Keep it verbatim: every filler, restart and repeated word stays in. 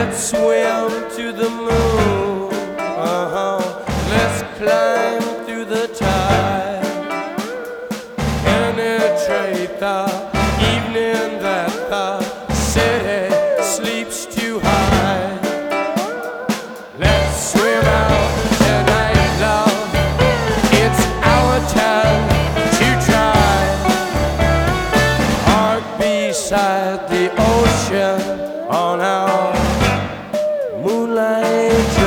Let's swim to the moon. Uh-huh. Let's climb through the tide. Penetrate the evening that the city sleeps too high. Let's swim out tonight, love. It's our time to try. Heart beside the ocean on our moonlight drive.